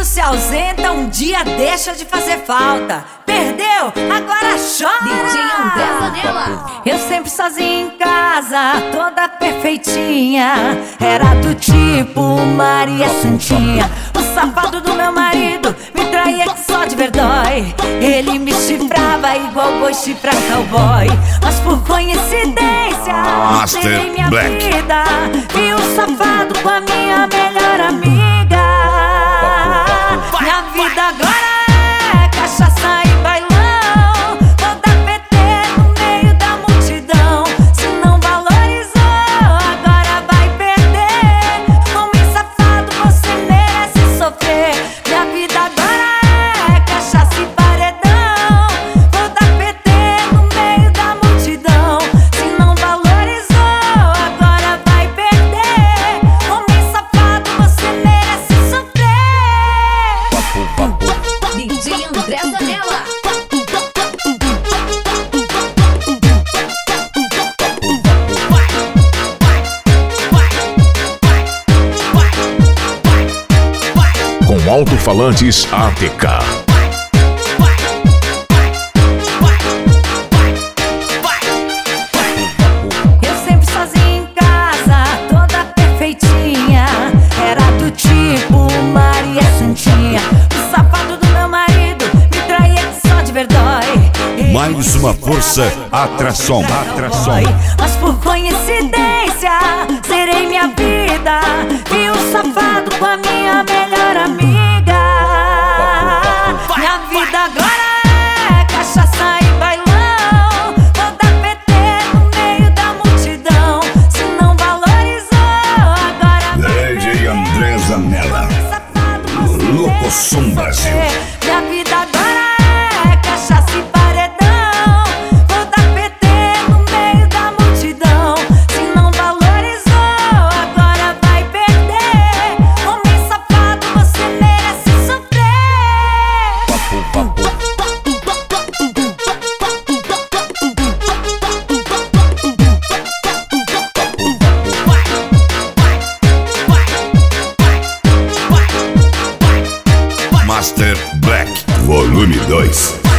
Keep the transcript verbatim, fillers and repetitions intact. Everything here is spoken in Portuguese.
se ausenta, um dia deixa de fazer falta. Perdeu, agora chora. D J André Zanella. Eu sempre sozinha em casa, toda perfeitinha. Era do tipo Maria Santinha. O safado do meu marido me traía que só de verdade. Ele me chifrava igual boi chifra cowboy. Mas por coincidência, terei minha Black. vida. E o safado com a minha melhor amiga. Minha vida agora é cachaça e bailão. Vou dar P T no meio da multidão. Se não valorizou, agora vai perder. Homem safado, você merece sofrer. Minha vida agora é cachaça e paredão. Vou dar P T no meio da multidão. Se não valorizou, agora vai perder. Homem safado, você merece sofrer. D J André Zanella. Com alto-falantes A T K. Eu sempre sozinha em casa, toda perfeitinha. Era do tipo Maria Santinha. O safado do meu marido me traía que só de verdade. Mais uma força, atração, atração. Mas por coincidência, serei minha vida. E o safado com a minha melhor amiga. Minha vida agora é cachaça e bailão. Vou dar P T no meio da multidão. Se não valorizou, agora vai D J André Zanella. safado, você Louco merece Som Brasil. sofrer. Minha vida agora é cachaça e paredão. Vou dar P T no meio da multidão. Se não valorizou, agora vai perder. Homem safado, você merece sofrer. Master Black, volume dois.